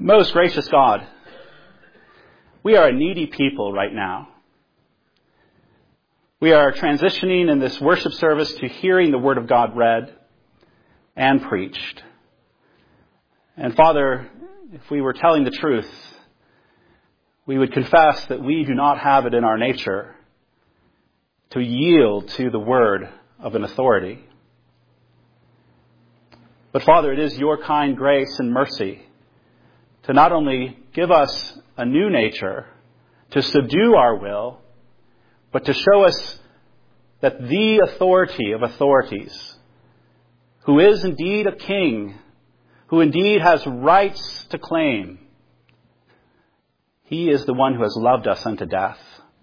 Most gracious God, we are a needy people right now. We are transitioning in this worship service to hearing the Word of God read and preached. And Father, if we were telling the truth, we would confess that we do not have it in our nature to yield to the word of an authority. But Father, it is your kind grace and mercy to not only give us a new nature, to subdue our will, but to show us that the authority of authorities, who is indeed a king, who indeed has rights to claim, he is the one who has loved us unto death.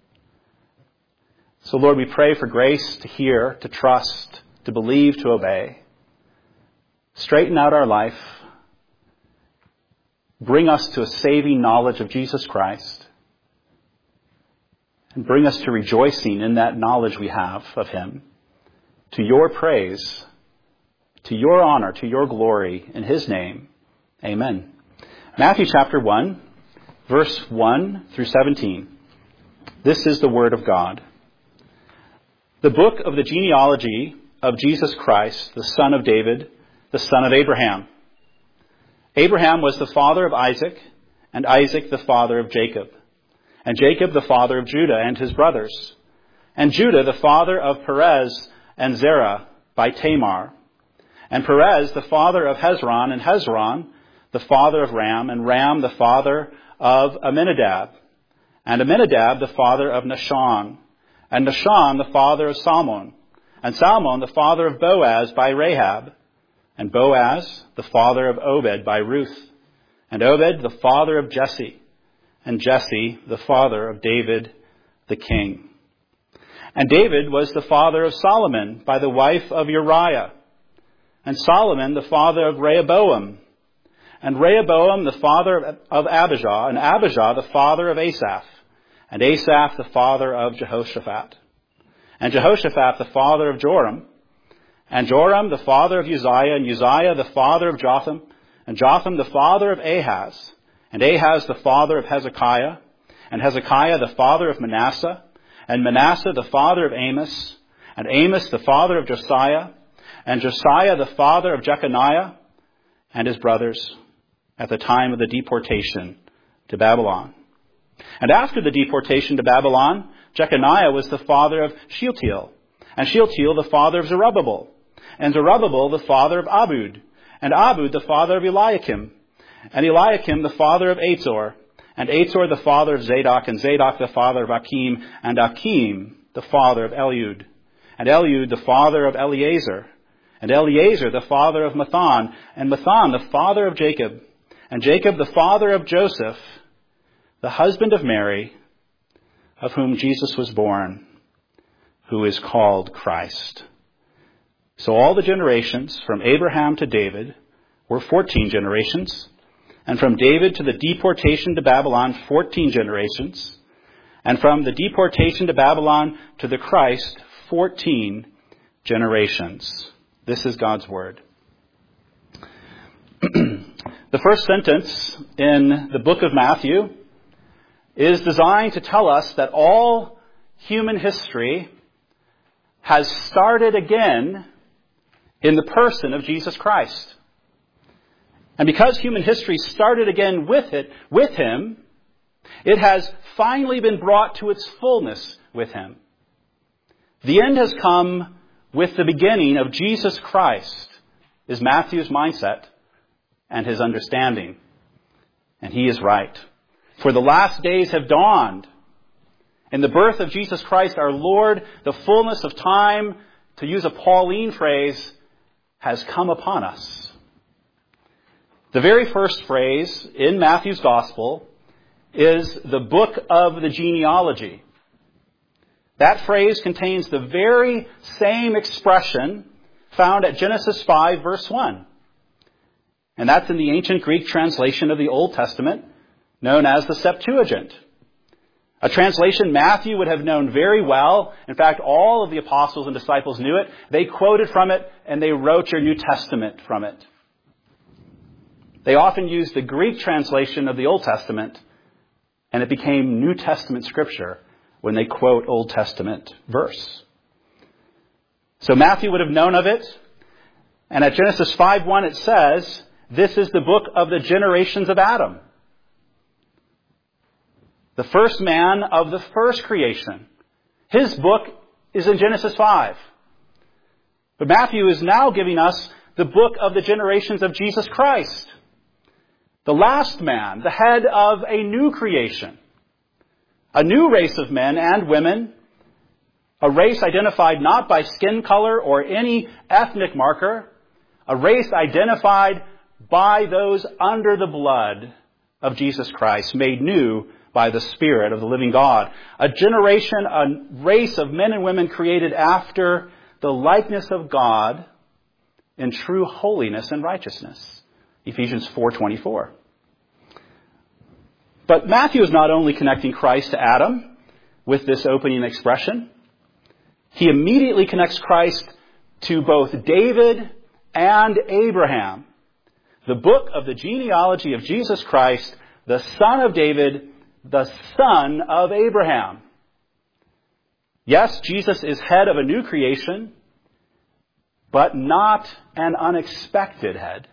So Lord, we pray for grace to hear, to trust, to believe, to obey. Straighten out our life. Bring us to a saving knowledge of Jesus Christ. And bring us to rejoicing in that knowledge we have of him. To your praise, to your honor, to your glory, in his name. Amen. Matthew chapter 1, verse 1 through 17. This is the word of God. The book of the genealogy of Jesus Christ, the son of David, the son of Abraham. Abraham was the father of Isaac, and Isaac the father of Jacob, and Jacob the father of Judah and his brothers, and Judah the father of Perez and Zerah by Tamar, and Perez the father of Hezron, and Hezron the father of Ram, and Ram the father of Amminadab, and Amminadab the father of Nahshon, and Nahshon the father of Salmon, and Salmon the father of Boaz by Rahab, and Boaz the father of Obed by Ruth, and Obed the father of Jesse, and Jesse the father of David the king. And David was the father of Solomon by the wife of Uriah, and Solomon the father of Rehoboam, and Rehoboam the father of Abijah, and Abijah the father of Asaph, and Asaph the father of Jehoshaphat, and Jehoshaphat the father of Joram, and Joram the father of Uzziah, and Uzziah the father of Jotham, and Jotham the father of Ahaz, and Ahaz the father of Hezekiah, and Hezekiah the father of Manasseh, and Manasseh the father of Amos, and Amos the father of Josiah, and Josiah the father of Jeconiah and his brothers at the time of the deportation to Babylon. And after the deportation to Babylon, Jeconiah was the father of Shealtiel, and Shealtiel the father of Zerubbabel, and Zerubbabel the father of Abud, and Abud the father of Eliakim, and Eliakim the father of Azor, and Azor the father of Zadok, and Zadok the father of Achim, and Achim the father of Eliud, and Eliud the father of Eleazar, and Eleazar the father of Mathan, and Mathan the father of Jacob, and Jacob the father of Joseph, the husband of Mary, of whom Jesus was born, who is called Christ. So all the generations from Abraham to David were 14 generations, and from David to the deportation to Babylon, 14 generations, and from the deportation to Babylon to the Christ, 14 generations. This is God's word. The first sentence in the book of Matthew is designed to tell us that all human history has started again in the person of Jesus Christ. And because human history started again with him, it has finally been brought to its fullness with him. The end has come with the beginning of Jesus Christ, is Matthew's mindset and his understanding. And he is right. For the last days have dawned. In the birth of Jesus Christ our Lord, the fullness of time, to use a Pauline phrase, has come upon us. The very first phrase in Matthew's Gospel is the book of the genealogy. That phrase contains the very same expression found at Genesis 5, verse 1. And that's in the ancient Greek translation of the Old Testament, known as the Septuagint. A translation Matthew would have known very well. In fact, all of the apostles and disciples knew it. They quoted from it, and they wrote your New Testament from it. They often used the Greek translation of the Old Testament, and it became New Testament scripture when they quote Old Testament verse. So Matthew would have known of it. And at Genesis 5:1 it says, this is the book of the generations of Adam. The first man of the first creation. His book is in Genesis 5. But Matthew is now giving us the book of the generations of Jesus Christ. The last man, the head of a new creation. A new race of men and women. A race identified not by skin color or any ethnic marker. A race identified by those under the blood of Jesus Christ, made new by the Spirit of the living God. A generation, a race of men and women created after the likeness of God in true holiness and righteousness. Ephesians 4:24. But Matthew is not only connecting Christ to Adam with this opening expression. He immediately connects Christ to both David and Abraham. The book of the genealogy of Jesus Christ, the son of David, the son of Abraham. Yes, Jesus is head of a new creation, but not an unexpected head.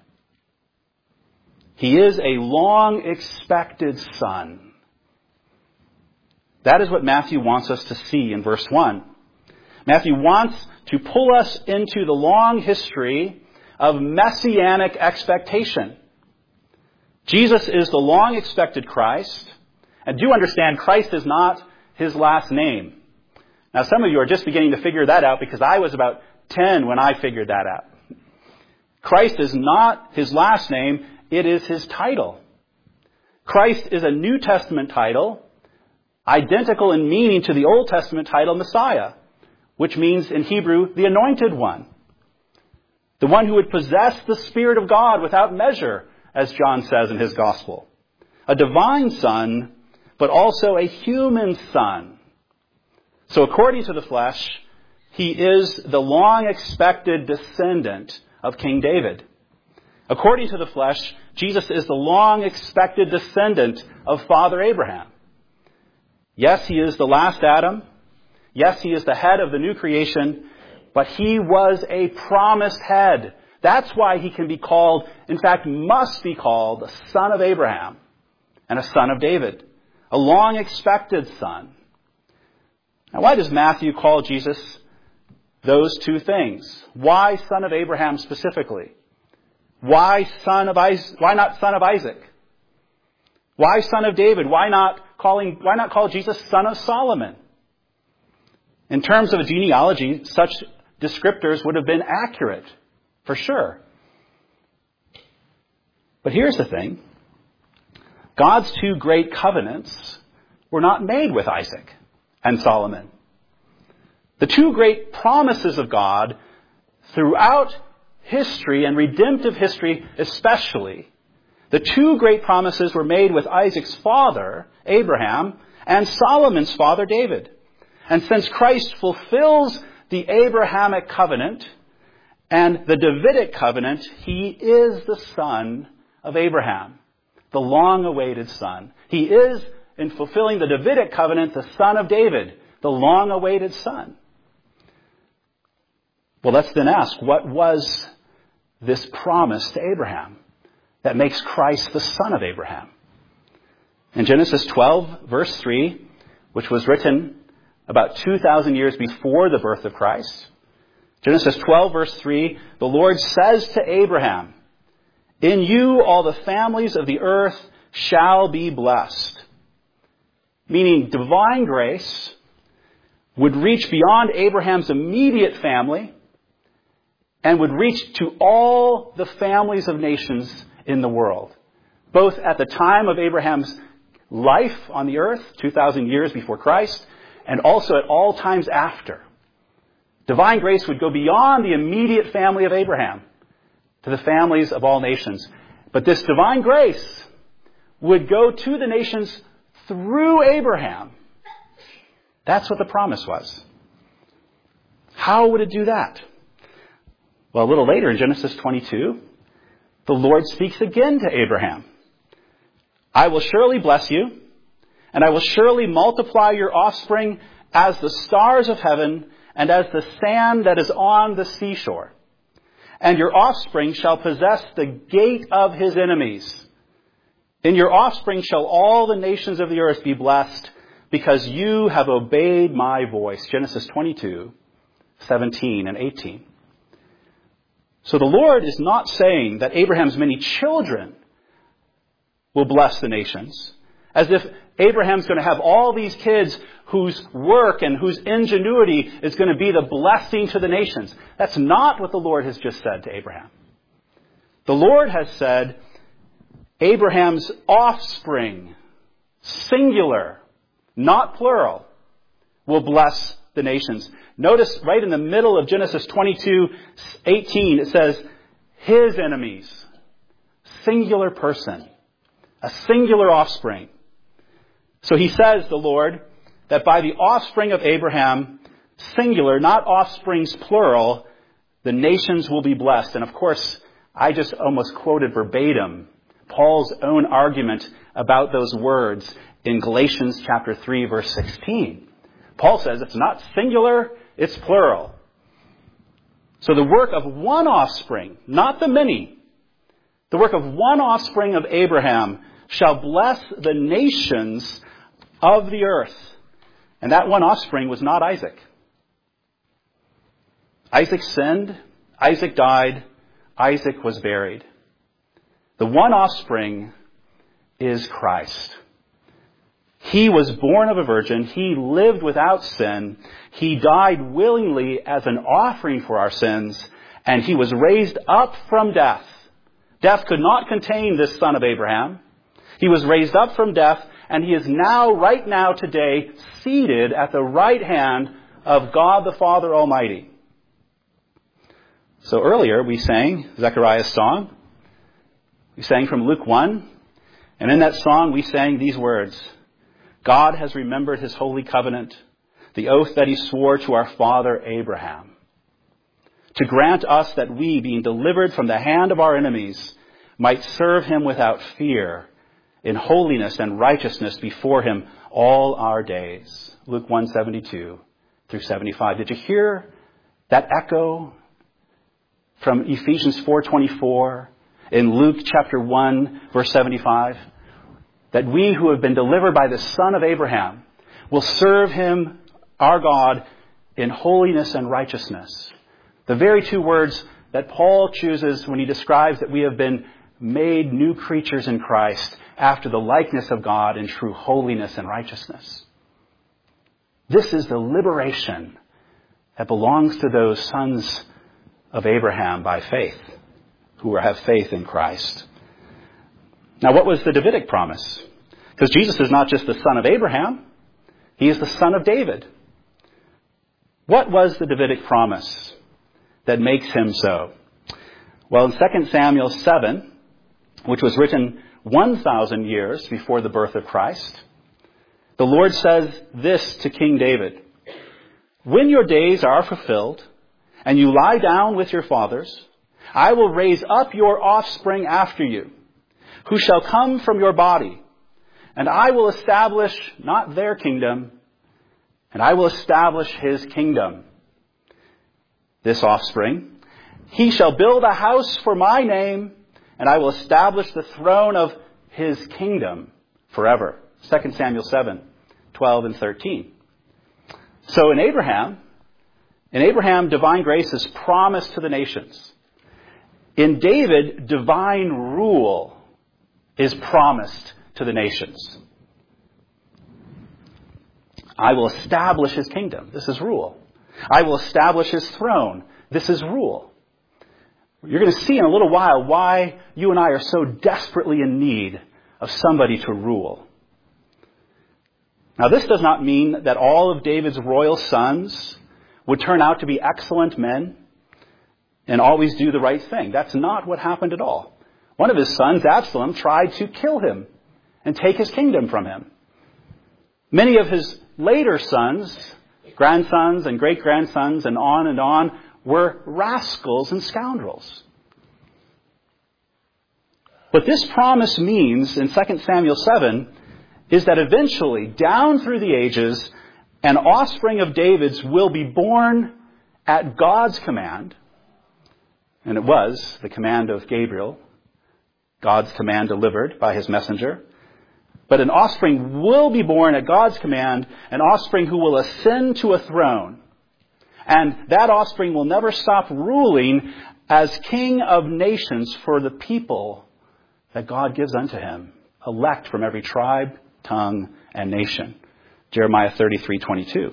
He is a long-expected son. That is what Matthew wants us to see in verse 1. Matthew wants to pull us into the long history of messianic expectation. Jesus is the long-expected Christ. And do understand, Christ is not his last name. Now, some of you are just beginning to figure that out because I was about 10 when I figured that out. Christ is not his last name, it is his title. Christ is a New Testament title, identical in meaning to the Old Testament title Messiah, which means in Hebrew, the Anointed One. The one who would possess the Spirit of God without measure, as John says in his Gospel. A divine Son, but also a human Son. So according to the flesh, he is the long-expected descendant of King David. According to the flesh, Jesus is the long-expected descendant of Father Abraham. Yes, he is the last Adam. Yes, he is the head of the new creation, but he was a promised head. That's why he can be called, in fact, must be called, the son of Abraham and a son of David, a long-expected son. Now, why does Matthew call Jesus those two things? Why son of Abraham specifically? Why not son of Isaac? Why son of David? Why not call Jesus son of Solomon? In terms of a genealogy, such descriptors would have been accurate, for sure. But here's the thing. God's two great covenants were not made with Isaac and Solomon. The two great promises of God throughout history and redemptive history especially, the two great promises were made with Isaac's father, Abraham, and Solomon's father, David. And since Christ fulfills the Abrahamic covenant and the Davidic covenant, he is the son of Abraham, the long-awaited son. He is, in fulfilling the Davidic covenant, the son of David, the long-awaited son. Well, let's then ask, what was this promise to Abraham that makes Christ the son of Abraham? In Genesis 12, verse 3, which was written about 2,000 years before the birth of Christ, Genesis 12, verse 3, the Lord says to Abraham, "In you all the families of the earth shall be blessed." Meaning divine grace would reach beyond Abraham's immediate family and would reach to all the families of nations in the world, both at the time of Abraham's life on the earth, 2,000 years before Christ, and also at all times after. Divine grace would go beyond the immediate family of Abraham to the families of all nations. But this divine grace would go to the nations through Abraham. That's what the promise was. How would it do that? Well, a little later in Genesis 22, the Lord speaks again to Abraham. I will surely bless you, and I will surely multiply your offspring as the stars of heaven and as the sand that is on the seashore. And your offspring shall possess the gate of his enemies. In your offspring shall all the nations of the earth be blessed, because you have obeyed my voice. Genesis 22, 17 and 18. So the Lord is not saying that Abraham's many children will bless the nations, as if Abraham's going to have all these kids whose work and whose ingenuity is going to be the blessing to the nations. That's not what the Lord has just said to Abraham. The Lord has said, Abraham's offspring, singular, not plural, will bless the nations. Notice right in the middle of Genesis 22:18, it says, his enemies, singular person, a singular offspring. So he says, the Lord, that by the offspring of Abraham, singular, not offsprings plural, the nations will be blessed. And of course, I just almost quoted verbatim Paul's own argument about those words in Galatians chapter 3, verse 16. Paul says it's not singular, it's plural. So the work of one offspring, not the many, the work of one offspring of Abraham shall bless the nations of the earth. And that one offspring was not Isaac. Isaac sinned, Isaac died, Isaac was buried. The one offspring is Christ. He was born of a virgin. He lived without sin. He died willingly as an offering for our sins. And he was raised up from death. Death could not contain this son of Abraham. He was raised up from death, and he is now, right now, today, seated at the right hand of God the Father Almighty. So earlier we sang Zechariah's song. We sang from Luke 1. And in that song we sang these words. God has remembered his holy covenant, the oath that he swore to our father Abraham, to grant us that we, being delivered from the hand of our enemies, might serve him without fear, in holiness and righteousness before him all our days. Luke 1:72 through 75. Did you hear that echo from Ephesians 4:24 in Luke chapter 1, verse 75? That we who have been delivered by the Son of Abraham will serve him, our God, in holiness and righteousness. The very two words that Paul chooses when he describes that we have been made new creatures in Christ after the likeness of God in true holiness and righteousness. This is the liberation that belongs to those sons of Abraham by faith, who have faith in Christ. Now, what was the Davidic promise? Because Jesus is not just the son of Abraham. He is the son of David. What was the Davidic promise that makes him so? Well, in 2 Samuel 7, which was written 1,000 years before the birth of Christ, the Lord says this to King David. When your days are fulfilled and you lie down with your fathers, I will raise up your offspring after you, who shall come from your body, and I will establish not their kingdom, and I will establish his kingdom. This offspring, he shall build a house for my name, and I will establish the throne of his kingdom forever. 2 Samuel 7, 12 and 13. So in Abraham, divine grace is promised to the nations. In David, divine rule is promised to the nations. I will establish his kingdom. This is rule. I will establish his throne. This is rule. You're going to see in a little while why you and I are so desperately in need of somebody to rule. Now, this does not mean that all of David's royal sons would turn out to be excellent men and always do the right thing. That's not what happened at all. One of his sons, Absalom, tried to kill him and take his kingdom from him. Many of his later sons, grandsons and great-grandsons and, on, were rascals and scoundrels. What this promise means in 2 Samuel 7 is that eventually, down through the ages, an offspring of David's will be born at God's command. And it was the command of Gabriel, God's command delivered by his messenger. But an offspring will be born at God's command, an offspring who will ascend to a throne. And that offspring will never stop ruling as king of nations for the people that God gives unto him, elect from every tribe, tongue, and nation. Jeremiah 33:22.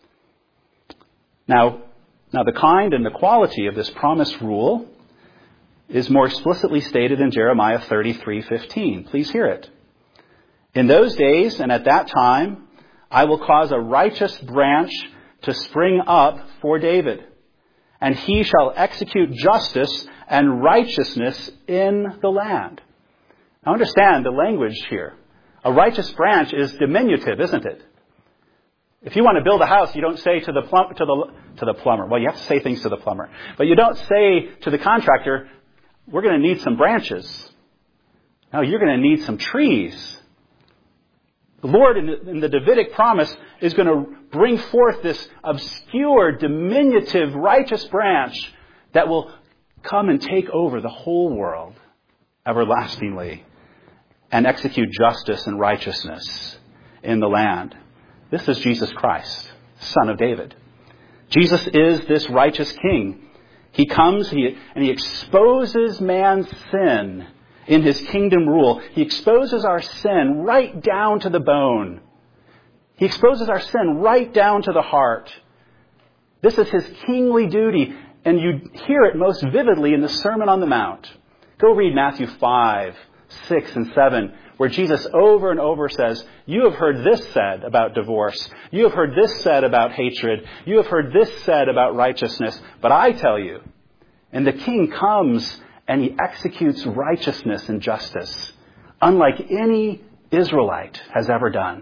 Now the kind and the quality of this promised rule is more explicitly stated in Jeremiah 33:15. Please hear it. In those days and at that time, I will cause a righteous branch to spring up for David, and he shall execute justice and righteousness in the land. Now understand the language here. A righteous branch is diminutive, isn't it? If you want to build a house, you don't say to the plumber. Well, you have to say things to the plumber. But you don't say to the contractor, we're going to need some branches. No, you're going to need some trees. The Lord in the Davidic promise is going to bring forth this obscure, diminutive, righteous branch that will come and take over the whole world everlastingly and execute justice and righteousness in the land. This is Jesus Christ, Son of David. Jesus is this righteous King. He comes and he exposes man's sin in his kingdom rule. He exposes our sin right down to the bone. He exposes our sin right down to the heart. This is his kingly duty, and you hear it most vividly in the Sermon on the Mount. Go read Matthew 5, 6, and 7, where Jesus over and over says, you have heard this said about divorce. You have heard this said about hatred. You have heard this said about righteousness. But I tell you, and the King comes and he executes righteousness and justice, unlike any Israelite has ever done.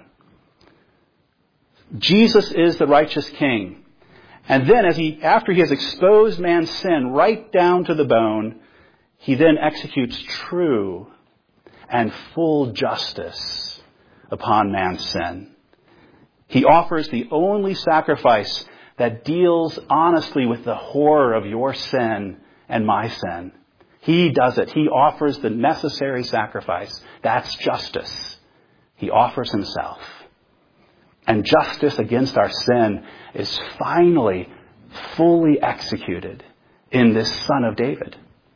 Jesus is the righteous King. And then after he has exposed man's sin right down to the bone, he then executes true and full justice upon man's sin. He offers the only sacrifice that deals honestly with the horror of your sin and my sin. He does it. He offers the necessary sacrifice. That's justice. He offers himself. And justice against our sin is finally fully executed in this Son of David.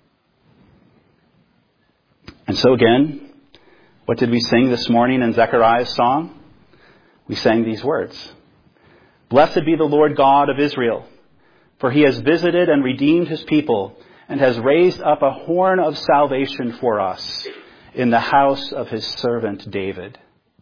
And so again, what did we sing this morning in Zechariah's song? We sang these words. Blessed be the Lord God of Israel, for he has visited and redeemed his people and has raised up a horn of salvation for us in the house of his servant David.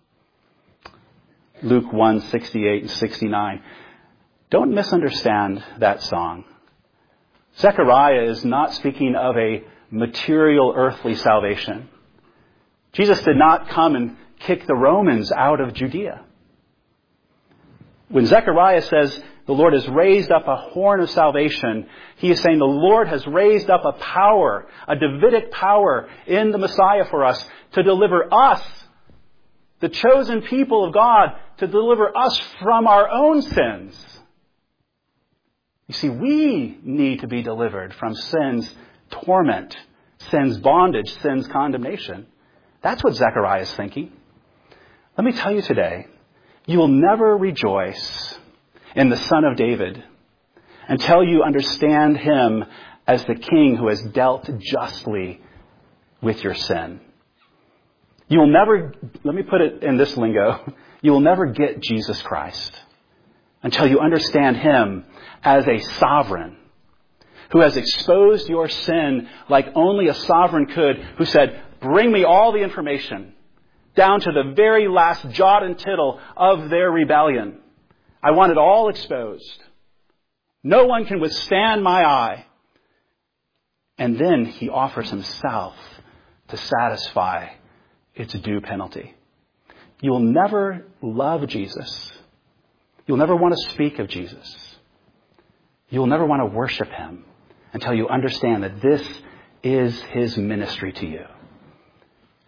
Luke 1, 68 and 69. Don't misunderstand that song. Zechariah is not speaking of a material earthly salvation. Jesus did not come and kick the Romans out of Judea. When Zechariah says the Lord has raised up a horn of salvation, he is saying the Lord has raised up a power, a Davidic power in the Messiah for us to deliver us, the chosen people of God, to deliver us from our own sins. You see, we need to be delivered from sin's torment, sin's bondage, sin's condemnation. That's what Zechariah is thinking. Let me tell you today, you will never rejoice in the Son of David until you understand him as the King who has dealt justly with your sin. You will never, let me put it in this lingo, you will never get Jesus Christ until you understand him as a sovereign who has exposed your sin like only a sovereign could, who said, bring me all the information down to the very last jot and tittle of their rebellion. I want it all exposed. No one can withstand my eye. And then he offers himself to satisfy its due penalty. You will never love Jesus. You'll never want to speak of Jesus. You will never want to worship him until you understand that this is his ministry to you.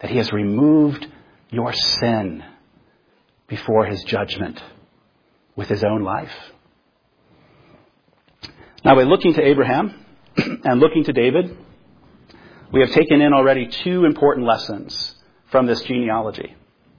that he has removed your sin before his judgment with his own life. Now, by looking to Abraham and looking to David, we have taken in already two important lessons from this genealogy.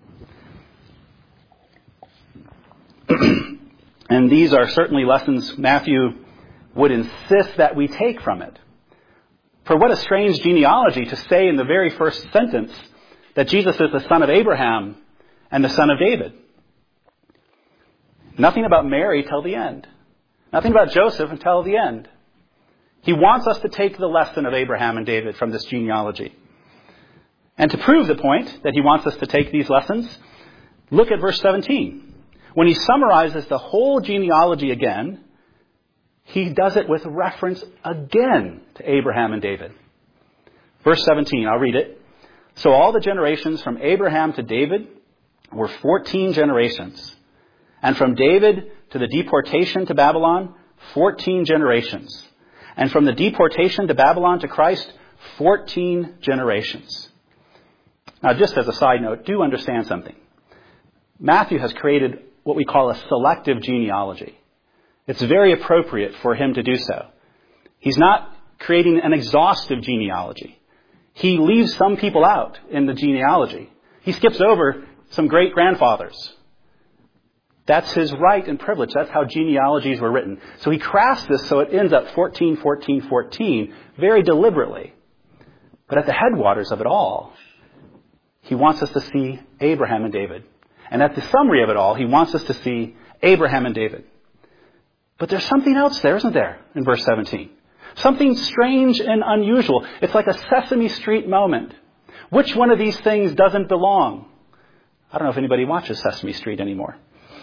And these are certainly lessons Matthew would insist that we take from it. For what a strange genealogy to say in the very first sentence that Jesus is the son of Abraham and the son of David. Nothing about Mary till the end. Nothing about Joseph until the end. He wants us to take the lesson of Abraham and David from this genealogy. And to prove the point that he wants us to take these lessons, look at verse 17. When he summarizes the whole genealogy again, he does it with reference again to Abraham and David. Verse 17, I'll read it. So all the generations from Abraham to David were 14 generations. And from David to the deportation to Babylon, 14 generations. And from the deportation to Babylon to Christ, 14 generations. Now, just as a side note, do understand something. Matthew has created what we call a selective genealogy. It's very appropriate for him to do so. He's not creating an exhaustive genealogy. He leaves some people out in the genealogy. He skips over some great-grandfathers. That's his right and privilege. That's how genealogies were written. So he crafts this so it ends up 14, 14, 14, very deliberately. But at the headwaters of it all, he wants us to see Abraham and David. And at the summary of it all, he wants us to see Abraham and David. But there's something else there, isn't there, in verse 17? Something strange and unusual. It's like a Sesame Street moment. Which one of these things doesn't belong? I don't know if anybody watches Sesame Street anymore.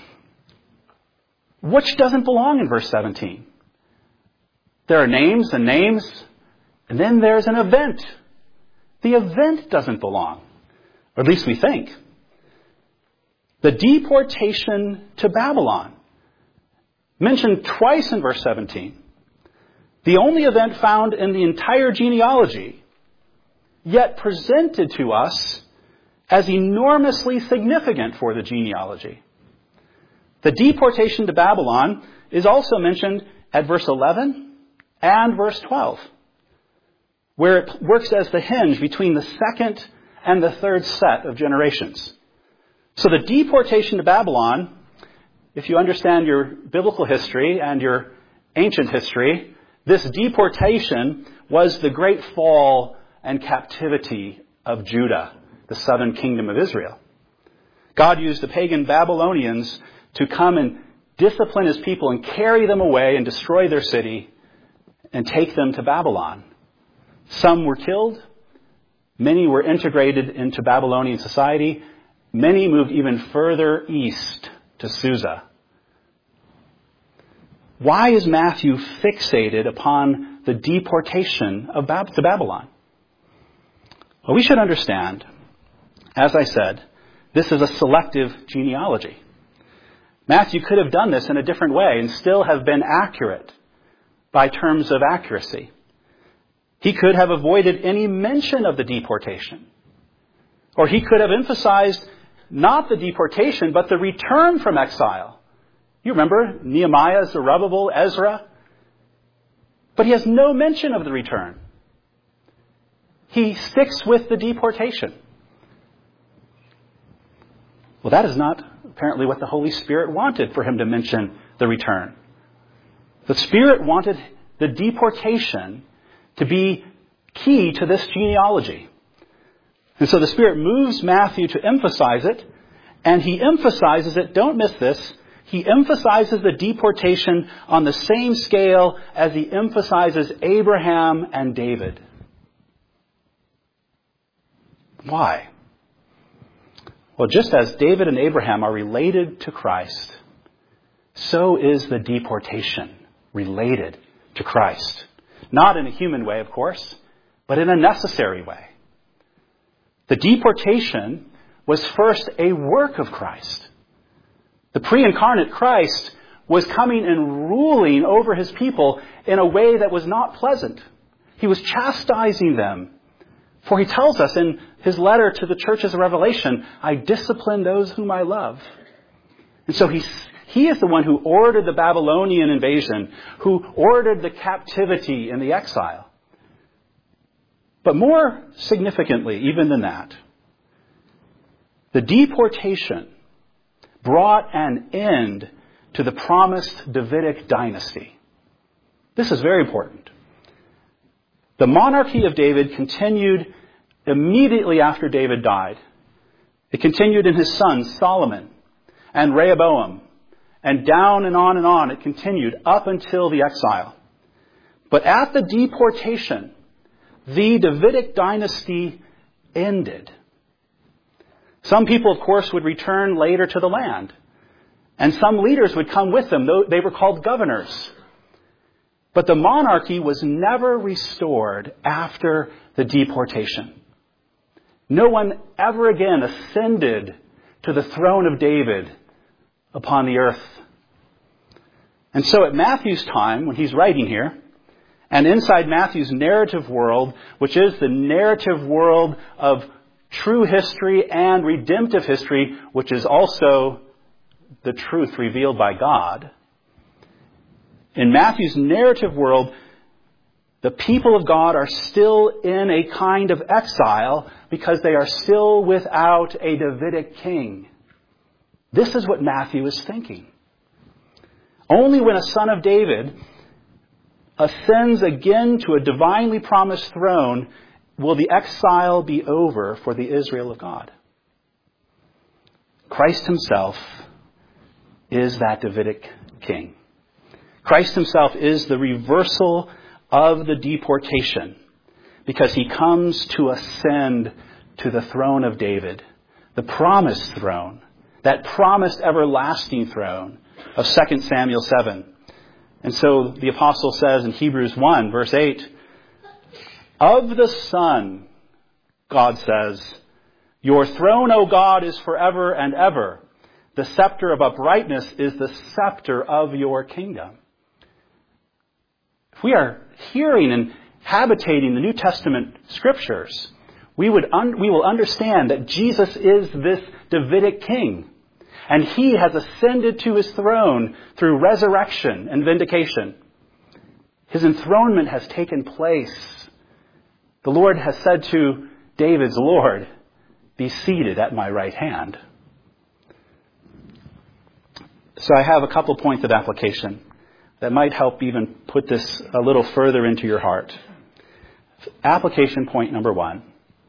Which doesn't belong in verse 17? There are names, and then there's an event. The event doesn't belong. Or at least we think. The deportation to Babylon, mentioned twice in verse 17. The only event found in the entire genealogy, yet presented to us as enormously significant for the genealogy. The deportation to Babylon is also mentioned at verse 11 and verse 12, where it works as the hinge between the second and the third set of generations. So the deportation to Babylon, if you understand your biblical history and your ancient history, this deportation was the great fall and captivity of Judah, the southern kingdom of Israel. God used the pagan Babylonians to come and discipline his people and carry them away and destroy their city and take them to Babylon. Some were killed. Many were integrated into Babylonian society. Many moved even further east to Susa. Why is Matthew fixated upon the deportation to Babylon? Well, we should understand, as I said, this is a selective genealogy. Matthew could have done this in a different way and still have been accurate by terms of accuracy. He could have avoided any mention of the deportation. Or he could have emphasized not the deportation, but the return from exile. You remember Nehemiah, Zerubbabel, Ezra? But he has no mention of the return. He sticks with the deportation. Well, that is not apparently what the Holy Spirit wanted for him to mention the return. The Spirit wanted the deportation to be key to this genealogy. And so the Spirit moves Matthew to emphasize it, and he emphasizes it, don't miss this, he emphasizes the deportation on the same scale as he emphasizes Abraham and David. Why? Well, just as David and Abraham are related to Christ, so is the deportation related to Christ. Not in a human way, of course, but in a necessary way. The deportation was first a work of Christ. The pre-incarnate Christ was coming and ruling over his people in a way that was not pleasant. He was chastising them For he tells us in his letter to the churches of Revelation, I discipline those whom I love. And so he is the one who ordered the Babylonian invasion, who ordered the captivity and the exile. But more significantly, even than that, the deportation brought an end to the promised Davidic dynasty. This is very important. The monarchy of David continued immediately after David died. It continued in his sons Solomon and Rehoboam, and down and on it continued up until the exile. But at the deportation, the Davidic dynasty ended. Some people, of course, would return later to the land, and some leaders would come with them. They were called governors. But the monarchy was never restored after the deportation. No one ever again ascended to the throne of David upon the earth. And so at Matthew's time, when he's writing here, and inside Matthew's narrative world, which is the narrative world of true history and redemptive history, which is also the truth revealed by God, in Matthew's narrative world, the people of God are still in a kind of exile because they are still without a Davidic king. This is what Matthew is thinking. Only when a son of David ascends again to a divinely promised throne will the exile be over for the Israel of God. Christ himself is that Davidic king. Christ himself is the reversal of the deportation because he comes to ascend to the throne of David, the promised throne, that promised everlasting throne of 2 Samuel 7. And so the apostle says in Hebrews 1, verse 8, of the Son, God says, your throne, O God, is forever and ever. The scepter of uprightness is the scepter of your kingdom. If we are hearing and habitating the New Testament scriptures, we will understand that Jesus is this Davidic king. And he has ascended to his throne through resurrection and vindication. His enthronement has taken place. The Lord has said to David's Lord, be seated at my right hand. So I have a couple points of application that might help even put this a little further into your heart. Application point number 1.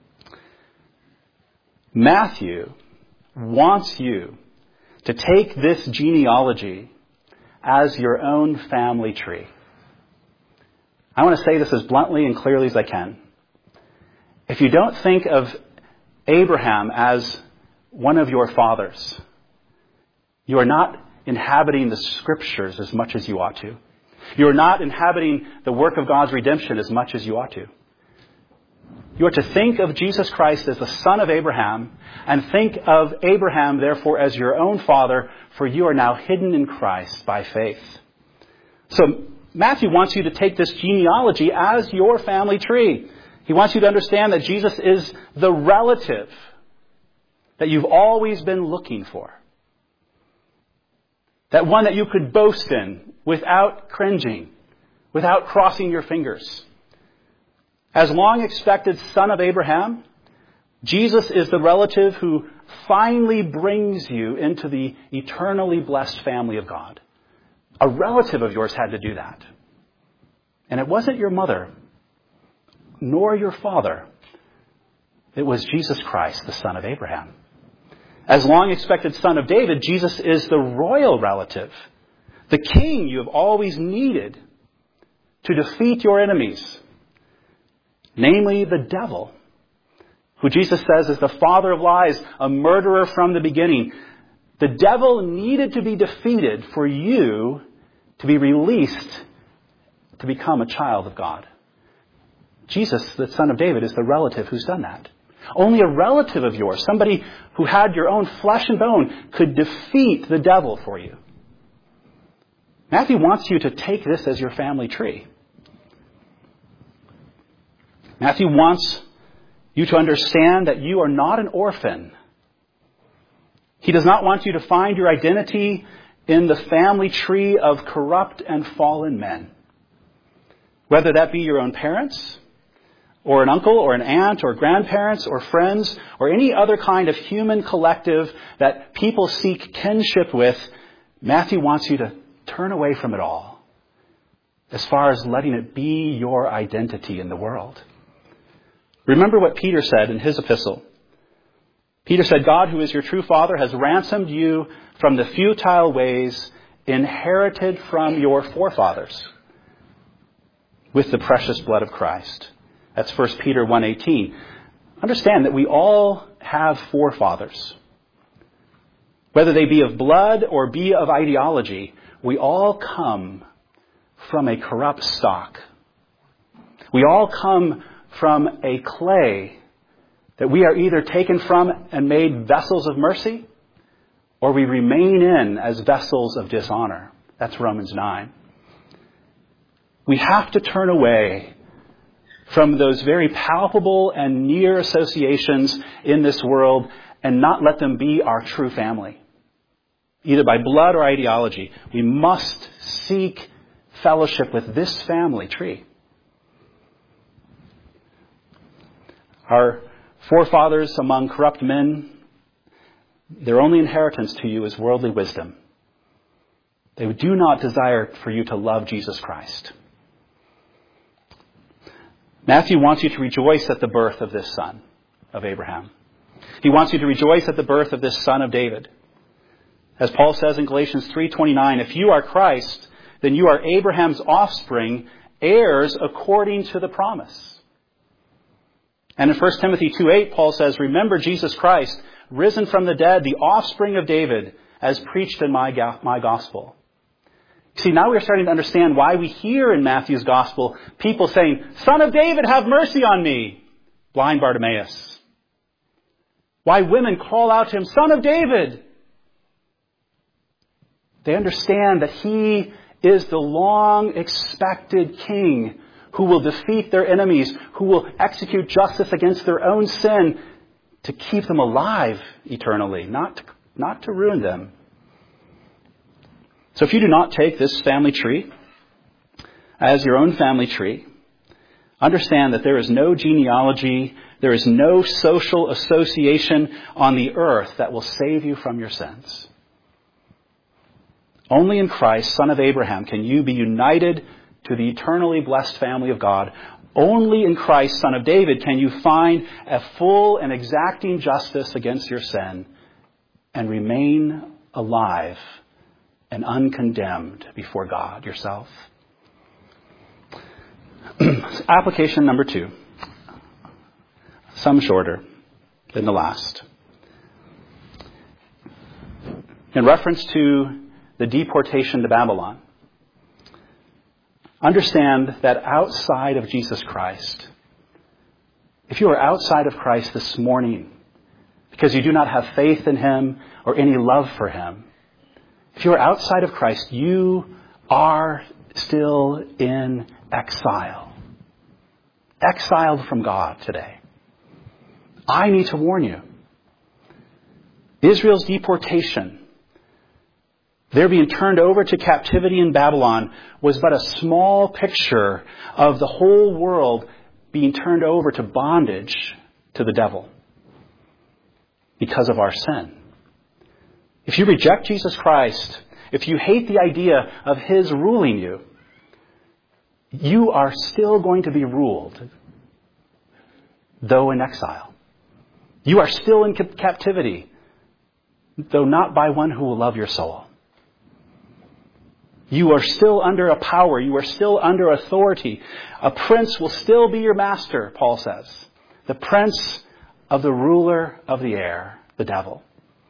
Matthew wants you to take this genealogy as your own family tree. I want to say this as bluntly and clearly as I can. If you don't think of Abraham as one of your fathers, you are not inhabiting the scriptures as much as you ought to. You are not inhabiting the work of God's redemption as much as you ought to. You are to think of Jesus Christ as the son of Abraham and think of Abraham, therefore, as your own father, for you are now hidden in Christ by faith. So Matthew wants you to take this genealogy as your family tree. He wants you to understand that Jesus is the relative that you've always been looking for. That one that you could boast in without cringing, without crossing your fingers. As long expected son of Abraham, Jesus is the relative who finally brings you into the eternally blessed family of God. A relative of yours had to do that. And it wasn't your mother, nor your father. It was Jesus Christ, the son of Abraham. As long expected son of David, Jesus is the royal relative, the king you have always needed to defeat your enemies, namely the devil, who Jesus says is the father of lies, a murderer from the beginning. The devil needed to be defeated for you to be released to become a child of God. Jesus, the son of David, is the relative who's done that. Only a relative of yours, somebody who had your own flesh and bone, could defeat the devil for you. Matthew wants you to take this as your family tree. Matthew wants you to understand that you are not an orphan. He does not want you to find your identity in the family tree of corrupt and fallen men. Whether that be your own parents, or an uncle, or an aunt, or grandparents, or friends, or any other kind of human collective that people seek kinship with, Matthew wants you to turn away from it all, as far as letting it be your identity in the world. Remember what Peter said in his epistle. Peter said, God, who is your true Father, has ransomed you from the futile ways inherited from your forefathers with the precious blood of Christ. That's 1 Peter 1:18. Understand that we all have forefathers. Whether they be of blood or be of ideology, we all come from a corrupt stock. We all come from a clay that we are either taken from and made vessels of mercy, or we remain in as vessels of dishonor. That's Romans 9. We have to turn away from those very palpable and near associations in this world and not let them be our true family, either by blood or ideology. We must seek fellowship with this family tree. Our forefathers among corrupt men, their only inheritance to you is worldly wisdom. They do not desire for you to love Jesus Christ. Matthew wants you to rejoice at the birth of this son of Abraham. He wants you to rejoice at the birth of this son of David. As Paul says in Galatians 3:29, if you are Christ, then you are Abraham's offspring, heirs according to the promise. And in 1 Timothy 2:8, Paul says, remember Jesus Christ, risen from the dead, the offspring of David, as preached in my gospel. See, now we're starting to understand why we hear in Matthew's gospel people saying, Son of David, have mercy on me, blind Bartimaeus. Why women call out to him, Son of David. They understand that he is the long-expected king who will defeat their enemies, who will execute justice against their own sin to keep them alive eternally, not to ruin them. So if you do not take this family tree as your own family tree, understand that there is no genealogy, there is no social association on the earth that will save you from your sins. Only in Christ, Son of Abraham, can you be united to the eternally blessed family of God. Only in Christ, Son of David, can you find a full and exacting justice against your sin and remain alive and uncondemned before God yourself. Application number 2. Some shorter than the last. In reference to the deportation to Babylon, understand that outside of Jesus Christ, if you are outside of Christ this morning because you do not have faith in him or any love for him, if you are outside of Christ, you are still in exile. Exiled from God today. I need to warn you. Israel's deportation, their being turned over to captivity in Babylon, was but a small picture of the whole world being turned over to bondage to the devil because of our sin. If you reject Jesus Christ, if you hate the idea of his ruling you, you are still going to be ruled, though in exile. You are still in captivity, though not by one who will love your soul. You are still under a power. You are still under authority. A prince will still be your master, Paul says. The prince of the ruler of the air, the devil.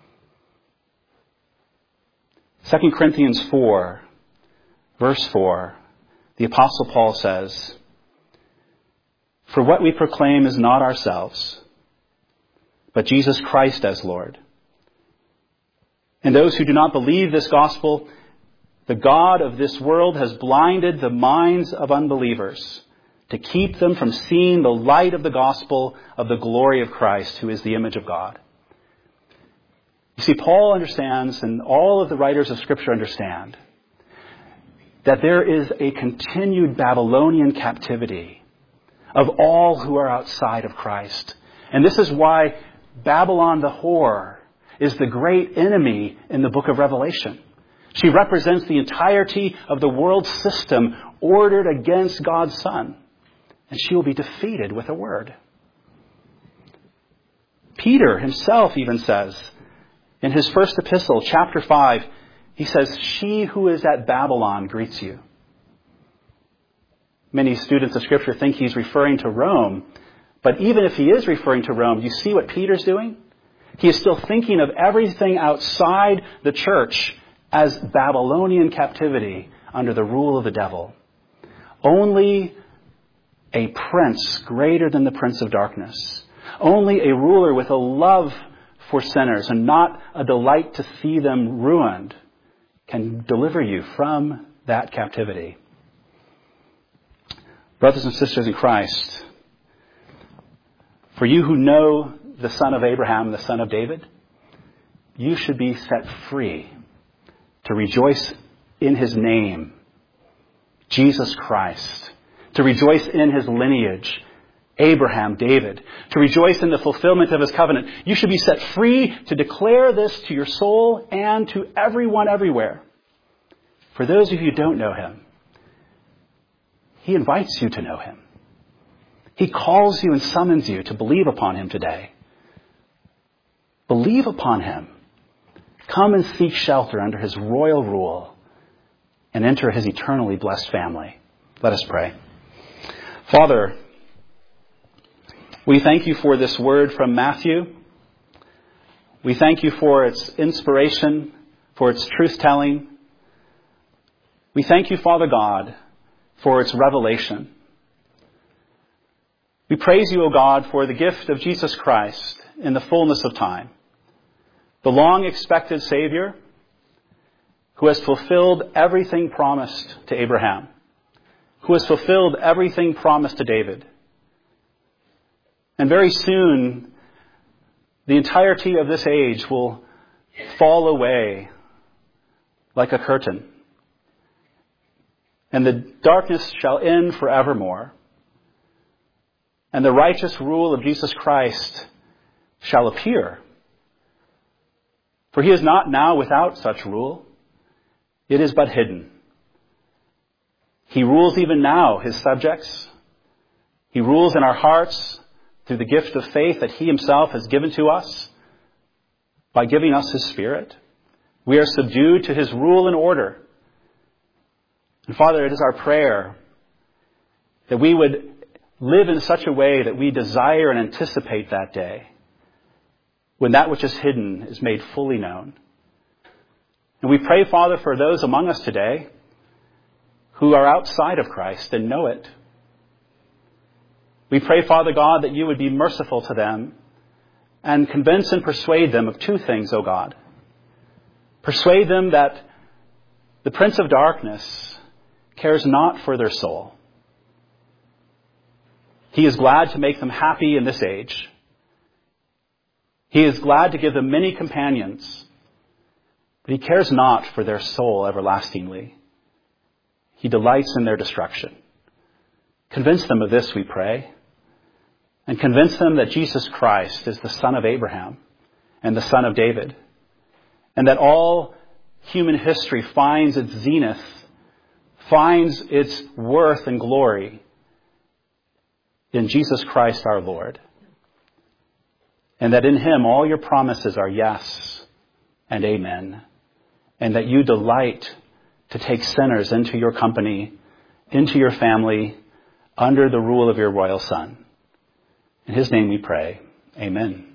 2 Corinthians 4, verse 4, the Apostle Paul says, "For what we proclaim is not ourselves, but Jesus Christ as Lord. And those who do not believe this gospel, the God of this world has blinded the minds of unbelievers to keep them from seeing the light of the gospel of the glory of Christ, who is the image of God. You see, Paul understands, and all of the writers of Scripture understand, that there is a continued Babylonian captivity of all who are outside of Christ. And this is why Babylon the whore is the great enemy in the book of Revelation. She represents the entirety of the world system ordered against God's Son. And she will be defeated with a word. Peter himself even says, in his first epistle, chapter 5, he says, "She who is at Babylon greets you." Many students of Scripture think he's referring to Rome. But even if he is referring to Rome, you see what Peter's doing? He is still thinking of everything outside the church as Babylonian captivity under the rule of the devil. Only a prince greater than the prince of darkness. Only a ruler with a love for sinners and not a delight to see them ruined can deliver you from that captivity. Brothers and sisters in Christ, for you who know the son of Abraham, the son of David, you should be set free to rejoice in his name, Jesus Christ, to rejoice in his lineage, Abraham, David, to rejoice in the fulfillment of his covenant. You should be set free to declare this to your soul and to everyone everywhere. For those of you who don't know him, he invites you to know him. He calls you and summons you to believe upon him today. Believe upon him. Come and seek shelter under his royal rule and enter his eternally blessed family. Let us pray. Father, we thank you for this word from Matthew. We thank you for its inspiration, for its truth-telling. We thank you, Father God, for its revelation. We praise you, O God, for the gift of Jesus Christ in the fullness of time, the long-expected Savior who has fulfilled everything promised to Abraham, who has fulfilled everything promised to David. And very soon, the entirety of this age will fall away like a curtain, and the darkness shall end forevermore. And the righteous rule of Jesus Christ shall appear. For he is not now without such rule. It is but hidden. He rules even now his subjects. He rules in our hearts through the gift of faith that he himself has given to us by giving us his Spirit. We are subdued to his rule and order. And Father, it is our prayer that we would live in such a way that we desire and anticipate that day when that which is hidden is made fully known. And we pray, Father, for those among us today who are outside of Christ and know it. We pray, Father God, that you would be merciful to them and convince and persuade them of two things, O God. Persuade them that the Prince of Darkness cares not for their soul. He is glad to make them happy in this age. He is glad to give them many companions, but he cares not for their soul everlastingly. He delights in their destruction. Convince them of this, we pray, and convince them that Jesus Christ is the son of Abraham and the son of David, and that all human history finds its zenith, finds its worth and glory in Jesus Christ our Lord. And that in him all your promises are yes and amen. And that you delight to take sinners into your company, into your family, under the rule of your royal Son. In his name we pray. Amen.